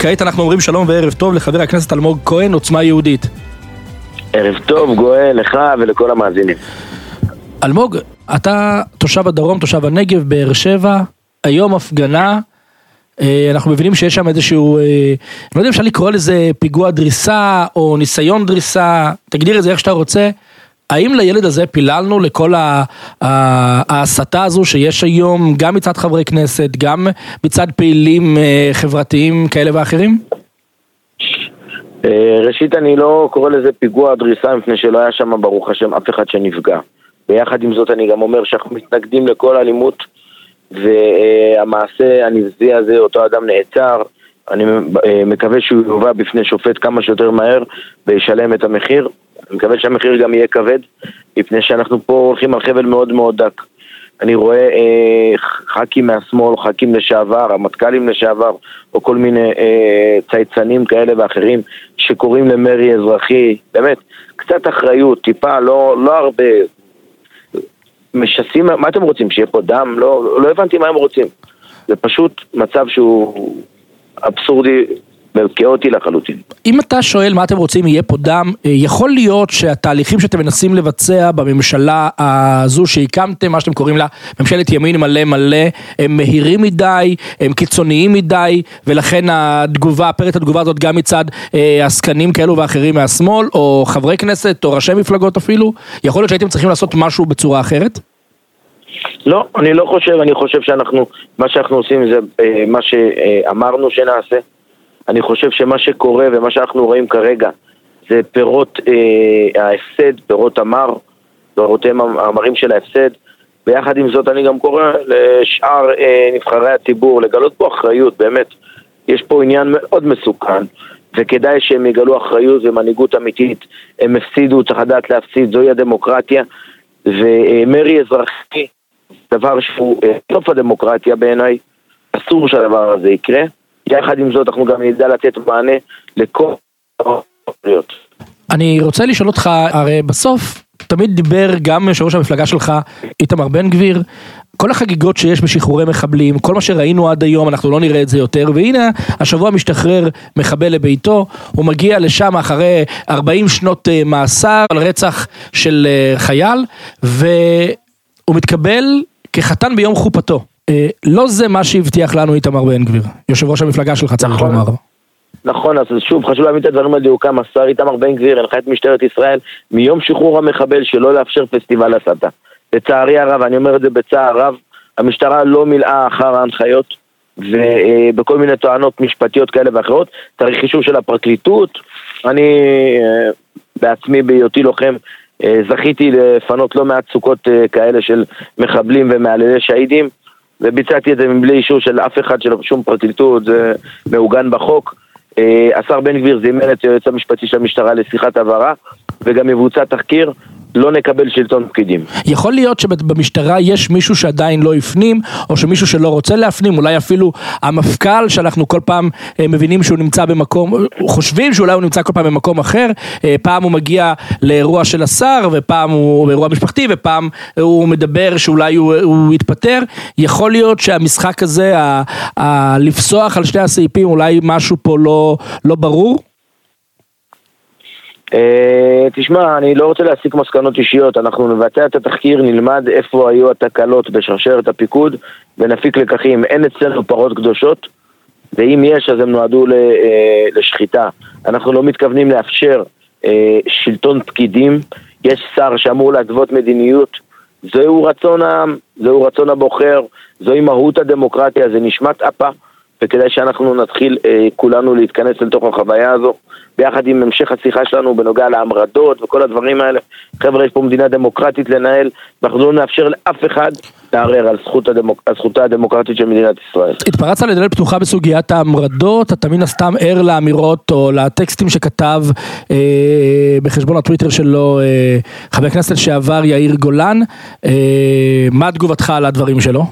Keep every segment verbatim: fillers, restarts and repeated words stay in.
כעת אנחנו אומרים שלום וערב טוב לחבר הכנסת אלמוג כהן, עוצמה יהודית. ערב טוב גואל, לך ולכל המאזינים. אלמוג, אתה תושב הדרום, תושב הנגב, באר שבע, היום הפגנה, אנחנו מבינים שיש שם איזשהו, אני לא יודע אם אפשר לקרוא לזה פיגוע דריסה או ניסיון דריסה, תגדיר את זה איך שאתה רוצה. האם לילד הזה פיללנו לכל ההסתה הזו שיש היום, גם מצד חברי כנסת, גם מצד פעילים חברתיים כאלה ואחרים? ראשית, אני לא קורא לזה פיגוע דריסה, מפני שלא היה שם ברוך השם אף אחד שנפגע. ביחד עם זאת אני גם אומר שאנחנו מתנגדים לכל אלימות, והמעשה הנבזי הזה, אותו אדם נעצר, אני מקווה שהוא יובא בפני שופט כמה שיותר מהר וישלם את המחיר. אני מקווה שהמחיר גם יהיה כבד, מפני שאנחנו פה הולכים על חבל מאוד מאוד דק. אני רואה אה, ח"כים מהשמאל, ח"כים לשעבר, המתכ"לים לשעבר, או כל מיני אה, צייצנים כאלה ואחרים שקוראים למרי אזרחי. באמת, קצת אחריות, טיפה, לא, לא הרבה. משסים, מה אתם רוצים? שיהיה פה דם? לא, לא הבנתי מה הם רוצים. זה פשוט מצב שהוא אבסורדי וכאוטי לחלוטין. אם אתה שואל מה אתם רוצים יהיה פה דם, יכול להיות שהתהליכים שאתם מנסים לבצע בממשלה הזו שהקמתם, מה שאתם קוראים לה ממשלת ימין מלא מלא, הם מהירים מדי, הם קיצוניים מדי, ולכן התגובה, פרט התגובה הזאת גם מצד אה, עסקנים כאלו ואחרים מהשמאל, או חברי כנסת, או ראשי מפלגות אפילו, יכול להיות שהייתם צריכים לעשות משהו בצורה אחרת? לא, אני לא חושב, אני חושב שאנחנו, מה שאנחנו עושים זה אה, מה שאמרנו שנעשה. אני חושב שמה שקורה ומה שאנחנו רואים כרגע זה פירות אה, ההפסד, פירות המר, פירותיהם המרים של ההפסד. ביחד עם זאת אני גם קורא לשאר אה, נבחרי הציבור לגלות פה אחריות, באמת. יש פה עניין מאוד מסוכן, וכדאי שהם יגלו אחריות ומנהיגות אמיתית. הם הפסידו, צריך לדעת להפסיד, זוהי הדמוקרטיה, ומרי אזרחי, דבר שהוא אה, סוף הדמוקרטיה בעיניי, אסור שהדבר הזה יקרה. יחד עם זאת אנחנו גם נדע לתת מענה לכל הפריות. אני רוצה לשאול אותך, הרי בסוף תמיד דיבר גם יושב-ראש המפלגה שלך, איתמר בן גביר, כל החגיגות שיש בשחרורי מחבלים, כל מה שראינו עד היום, אנחנו לא נראה את זה יותר, והנה השבוע משתחרר מחבל לביתו, הוא מגיע לשם אחרי ארבעים שנות מאסר על רצח של חייל, והוא מתקבל כחתן ביום חופתו. לא זה מה שהבטיח לנו איתמר בן גביר, יושב ראש המפלגה שלך צריך לומר. נכון, אז שוב חשוב להבין את הדברים על דיוקם. השר איתמר בן גביר הנחה את משטרת ישראל מיום שחרור המחבל שלא לאפשר פסטיבל הסתה. לצערי הרב, אני אומר את זה בצער רב, המשטרה לא מילאה אחר ההנחיות, ובכל מיני טוענות משפטיות כאלה ואחרות. צריך אישור של הפרקליטות. אני בעצמי בהיותי לוחם זכיתי לפנות לא מעט סוכות כאלה של מחבלים ומעללי שהידים, וביצעתי את זה מבלי אישור של אף אחד, של שום פרקליטות, זה מעוגן בחוק. השר בן גביר זימן את היועץ המשפטי של המשטרה לשיחת הבהרה, וגם מבוצע תחקיר, לא נקבל שלטון פקידים. יכול להיות שבמשטרה יש מישהו שעדיין לא הפנים, או שמישהו שלא רוצה להפנים, אולי אפילו המפכ"ל שאנחנו כל פעם מבינים שהוא נמצא במקום, חושבים שאולי הוא נמצא כל פעם במקום אחר, פעם הוא מגיע לאירוע של השר, ופעם הוא באירוע משפחתי, ופעם הוא מדבר שאולי הוא, הוא יתפטר. יכול להיות שהמשחק הזה, ה, ה, לפסוח על שני הסעיפים, אולי משהו פה לא, לא ברור? תשמע, אני לא רוצה להסיק מסקנות אישיות. אנחנו נבצע את התחקיר, נלמד איפה היו התקלות בשרשרת הפיקוד ונפיק לקחים. אין אצלנו פרות קדושות, ואם יש אז הם נועדו לשחיטה. אנחנו לא מתכוונים לאפשר שלטון פקידים. יש שר שאמור להתוות מדיניות, זהו רצון העם, זהו רצון הבוחר, זוהי מהות הדמוקרטיה, זה נשמת אפה, וכדאי שאנחנו נתחיל אה, כולנו להתכנס לתוך החוויה הזו, ביחד עם המשך השיחה שלנו בנוגע להמרדות וכל הדברים האלה. חבר'ה, יש פה מדינה דמוקרטית לנהל, ואנחנו לא נאפשר לאף אחד לערער על זכות הדמוק... זכותה הדמוקרטית של מדינת ישראל. התפרצת לדלת פתוחה בסוגיית ההמרדות, אתה מן הסתם ער לאמירות או לטקסטים שכתב אה, בחשבון הטוויטר שלו אה, חבר הכנסת לשעבר יאיר גולן, אה, מה תגובתך על הדברים שלו?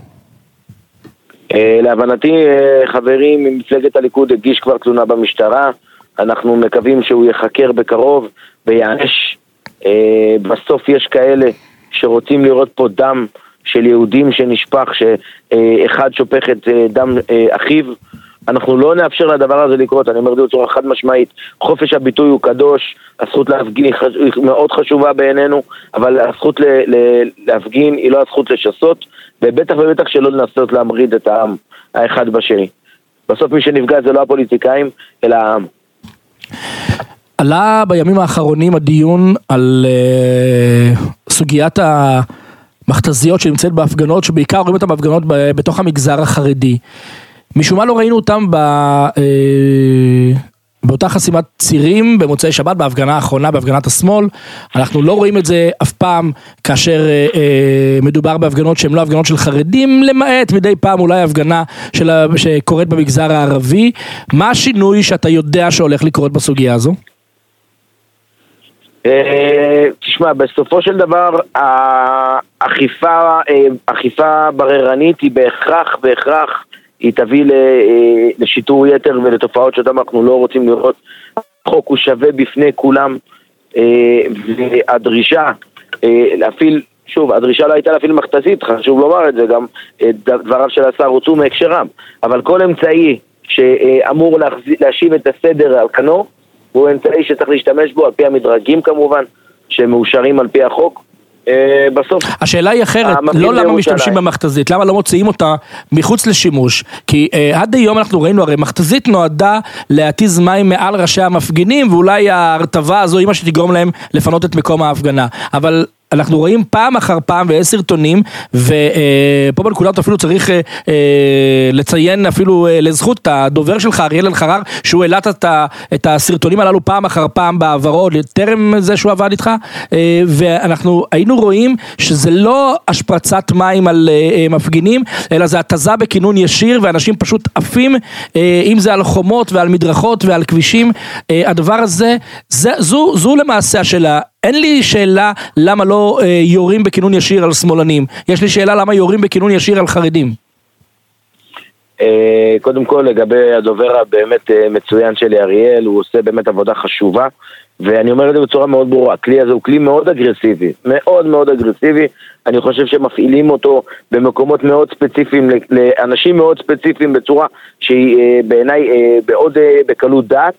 להבנתי חברים ממפלגת הליכוד הגיש כבר תלונה במשטרה, אנחנו מקווים שהוא יחקר בקרוב ויענש. בסוף יש כאלה שרוצים לראות פה דם של יהודים שנשפך, שאחד שופך את דם אחיו. אנחנו לא נאפשר לדבר הזה לקרות, אני אומר את זה בצורה חד משמעית, חופש הביטוי הוא קדוש, הזכות להפגין היא מאוד חשובה בעינינו, אבל הזכות ל- ל- להפגין היא לא הזכות לשסות, ובטח ובטח שלא לנסות להמריד את העם האחד בשני. בסוף מי שנפגע זה לא הפוליטיקאים, אלא העם. עלה בימים האחרונים הדיון על uh, סוגיית המכתזיות שנמצאת בהפגנות, שבעיקר רואים אותם בהפגנות בתוך המגזר החרדי. משום מה לא ראינו אותם ב, uh, באותה חסימת צירים במוצאי שבת, בהפגנה האחרונה, בהפגנת השמאל. אנחנו לא רואים את זה אף פעם כאשר uh, uh, מדובר בהפגנות שהן לא הפגנות של חרדים, למעט מדי פעם אולי הפגנה של, שקורית במגזר הערבי. מה השינוי שאתה יודע שהולך לקרות בסוגיה הזו? תשמע, בסופו של דבר האכיפה, אכיפה בררנית היא בהכרח, בהכרח היא תביא לשיטור יתר ולתופעות שאותם אנחנו לא רוצים לראות. החוק הוא שווה בפני כולם, והדרישה להפעיל, שוב, הדרישה לא הייתה להפעיל מכתזית, חשוב לומר את זה, גם דבריו של השר הוצאו מהקשרם, אבל כל אמצעי שאמור להשיב את הסדר על כנו, הוא אמצעי שצריך להשתמש בו על פי המדרגים כמובן, שמאושרים על פי החוק. בסוף השאלה היא אחרת, לא למה משתמשים במכתזית, למה לא מוציאים אותה מחוץ לשימוש, כי עד היום אנחנו ראינו, הרי מכתזית נועדה להתיז מים מעל ראשי המפגינים, ואולי ההרטבה הזו היא מה שתגרום להם לפנות את מקום ההפגנה, אבל אנחנו רואים פעם אחר פעם ויש סרטונים, ופה בנקודת אפילו צריך לציין אפילו לזכות הדובר שלך, אריאל אלחרר, שהוא העלה את הסרטונים הללו פעם אחר פעם בעברו, טרם זה שהוא עבד איתך, ואנחנו היינו רואים שזה לא השפרצת מים על מפגינים, אלא זה התזה בכינון ישיר, ואנשים פשוט עפים, אם זה על חומות ועל מדרכות ועל כבישים. הדבר הזה, זו, זו למעשה השאלה. אין לי שאלה למה לא אה, יורים בכינון ישיר על שמאלנים, יש לי שאלה למה יורים בכינון ישיר על חרדים. אה, קודם כל לגבי הדובר הבאמת אה, מצוין שלי אריאל, הוא עושה באמת עבודה חשובה, ואני אומר את זה בצורה מאוד ברורה, הכלי הזה הוא כלי מאוד אגרסיבי, מאוד מאוד אגרסיבי, אני חושב שמפעילים אותו במקומות מאוד ספציפיים, לאנשים מאוד ספציפיים בצורה שהיא אה, בעיניי אה, בעוד אה, בקלות דעת,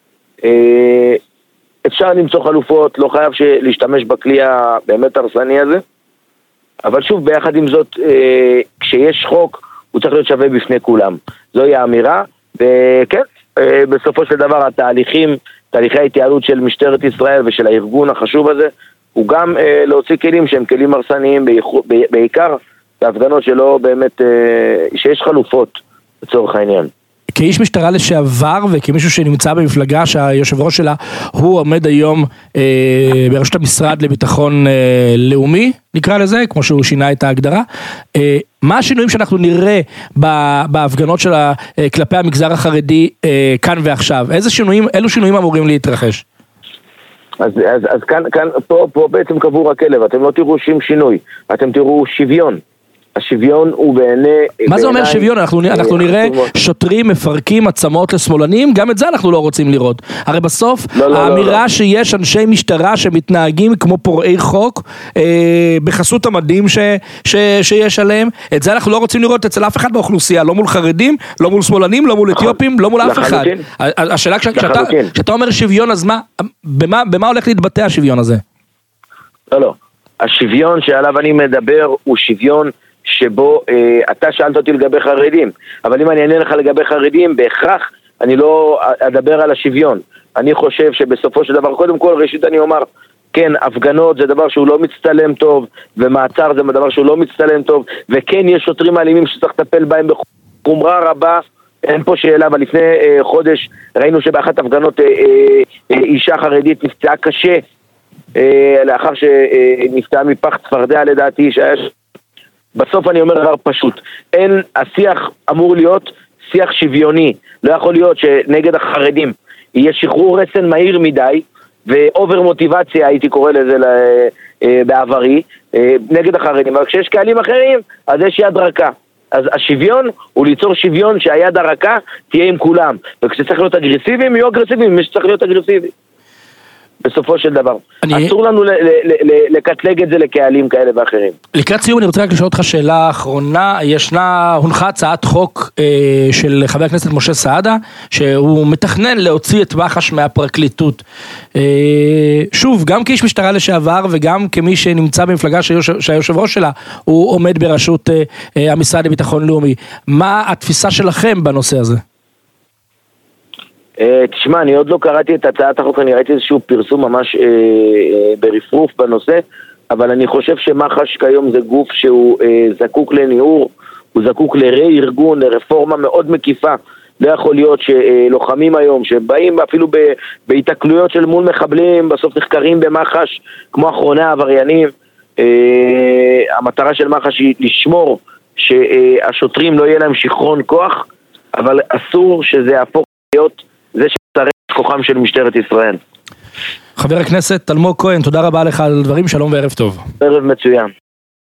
אה, אפשר למצוא חלופות, לא חייב להשתמש בכלי הבאמת הרסני הזה, אבל שוב, ביחד עם זאת, כשיש חוק, הוא צריך להיות שווה בפני כולם. זוהי האמירה, וכן, בסופו של דבר, התהליכים, תהליכי ההתייעלות של משטרת ישראל ושל הארגון החשוב הזה, הוא גם להוציא כלים שהם כלים הרסניים, בעיקר בהפגנות שלא באמת, שיש חלופות לצורך העניין. כאיש משטרה לשעבר וכמישהו שנמצא במפלגה שהיושב ראש שלה הוא עומד היום אה, בראשות המשרד לביטחון אה, לאומי, נקרא לזה, כמו שהוא שינה את ההגדרה, אה, מה השינויים שאנחנו נראה בהפגנות שלה אה, כלפי המגזר החרדי אה, כאן ועכשיו? איזה שינויים, אילו שינויים אמורים להתרחש? אז, אז, אז כאן, כאן, פה, פה בעצם קבור הכלב, אתם לא תראו שום שינוי, אתם תראו שוויון. השוויון הוא בעיני... מה זה אומר שוויון? אנחנו, אנחנו נראה שוטרים מפרקים עצמות לשמאלנים, גם את זה אנחנו לא רוצים לראות. הרי בסוף לא, לא, האמירה לא, לא. שיש אנשי משטרה שמתנהגים כמו פורעי חוק, אה, בחסות המדים ש, ש, שיש עליהם, את זה אנחנו לא רוצים לראות אצל אף אחד באוכלוסייה, לא מול חרדים, לא מול שמאלנים, לא מול אתיופים, לא מול אף אחד. השאלה, כשאתה, כשאתה אומר שוויון, אז מה, במה, במה הולך להתבטא השוויון הזה? לא, לא. השוויון שעליו אני מדבר הוא שוויון שבו אה, אתה שאלת אותי לגבי חרדים, אבל אם אני אענה לך לגבי חרדים, בהכרח אני לא אדבר על השוויון. אני חושב שבסופו של דבר, קודם כל, ראשית אני אומר, כן, הפגנות זה דבר שהוא לא מצטלם טוב, ומעצר זה דבר שהוא לא מצטלם טוב, וכן יש שוטרים אלימים שצריך לטפל בהם בחומרה רבה, אין פה שאלה, אבל לפני אה, חודש ראינו שבאחת הפגנות אה, אה, אה, אישה חרדית נפצעה קשה, אה, לאחר שנפצעה מפח צפרדע לדעתי, שהיה... בסוף אני אומר דבר פשוט, אין, השיח אמור להיות שיח שוויוני, לא יכול להיות שנגד החרדים יהיה שחרור רסן מהיר מדי, ואובר מוטיבציה הייתי קורא לזה בעברי, נגד החרדים, אבל כשיש קהלים אחרים, אז יש יד רכה. אז השוויון הוא ליצור שוויון שהיד הרכה תהיה עם כולם, וכשצריך להיות אגרסיביים, יהיו אגרסיביים, מי שצריך להיות אגרסיבי. בסופו של דבר. אני... אסור לנו ל- ל- ל- לקטלג את זה לקהלים כאלה ואחרים. לקראת סיום אני רוצה רק לשאול אותך שאלה אחרונה, ישנה, הונחה הצעת חוק אה, של חבר הכנסת משה סעדה, שהוא מתכנן להוציא את מח"ש מהפרקליטות. אה, שוב, גם כאיש משטרה לשעבר וגם כמי שנמצא במפלגה שהיושב, שהיושב ראש שלה, הוא עומד בראשות אה, אה, המשרד לביטחון לאומי. מה התפיסה שלכם בנושא הזה? תשמע, אני עוד לא קראתי את הצעת החוק, אני ראיתי איזשהו פרסום ממש אה, אה, ברפרוף בנושא, אבל אני חושב שמח"ש כיום זה גוף שהוא אה, זקוק לניעור, הוא זקוק לרה-ארגון, לרפורמה מאוד מקיפה. לא יכול להיות שלוחמים היום, שבאים אפילו בהתקלויות של מול מחבלים, בסוף נחקרים במח"ש, כמו אחרוני העבריינים. אה, המטרה של מח"ש היא לשמור שהשוטרים לא יהיה להם שכרון כוח, אבל אסור שזה יהפוך להיות זה שצריך כוחם של משטרת ישראל. חבר הכנסת אלמוג כהן, תודה רבה לך על הדברים, שלום וערב טוב. ערב מצוין.